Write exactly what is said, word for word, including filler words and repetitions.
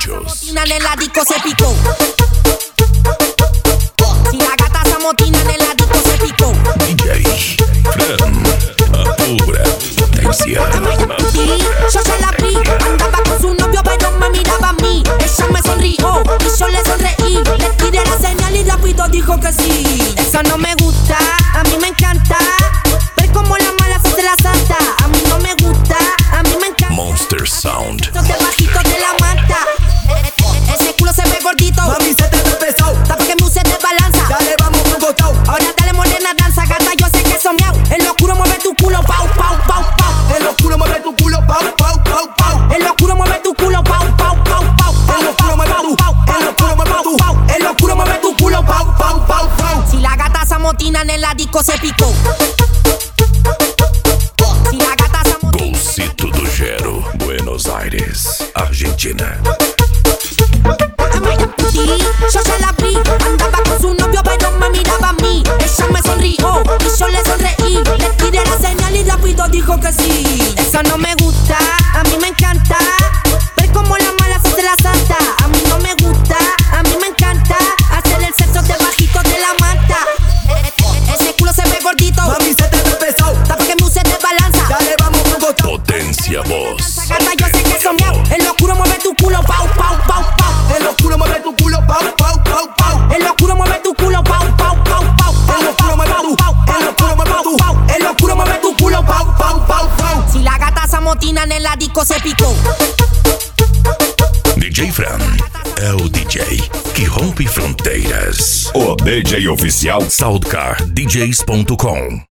muchachos. En el disco se picó. Si la gata se amotina en el disco se picó. D J Fran, a pura potencia. Sí, yo se la vi. Andaba con su novio pero me miraba a mí. Ella me sonrió y yo le sonreí. Le tiré la señal y rápido dijo que sí. Eso no me gusta, a mí me encanta. Ver cómo la mala se hace la santa. A mí no me gusta, a mí me encanta. Monster Sound. Esos debajitos de la manta. Ese culo se ve gordito. Mami, se te empezó. Tapa que me use de balanza. Dale, vamos con costado. Ahora dale morena, danza, gata, yo sé que son miau. En lo oscuro mueve tu culo, pau, pau, pau, pau. En lo oscuro mueve tu culo, pau, pau, pau, pau. En lo oscuro mueve tu culo, pau, pau, pau, pau. En lo oscuro mueve tu, en lo oscuro mueve tu, en lo oscuro mueve tu culo, pau, pau, pau, pau. Si la gata se amotina en el disco se picó. Si la gata se amotina. Golcito do Gero, Buenos Aires, Argentina. Sí, yo se la vi. Andaba con su novio pero me miraba a mí. Ella me sonrió y yo le sonreí. Le tiré la señal y rápido dijo que sí. Eso no me gusta, a mí me encanta. Ver cómo la mala se hace la santa. A mí no me gusta, a mí me encanta. Hacer el sexo debajito de la manta. Ese culo se ve gordito. Mami, se te empezó. Tapa que me use de balanza. Dale, vamos con costado. Potencia voz. Gata, yo sé que son miau. En lo oscuro mueve tu culo, pau, pau, pau, pau. En lo oscuro mueve tu culo, pau, pau, pau, pau. En lo oscuro mueve tu culo, pau, pau, pau, pau. En lo oscuro mueve tu, en lo oscuro mueve tu, en lo oscuro mueve tu culo, pau, pau, pau, pau. Si la gata se amotina en el disco se picó. D J Fran é o D J que rompe fronteiras. O D J oficial Soundcar D Js ponto com.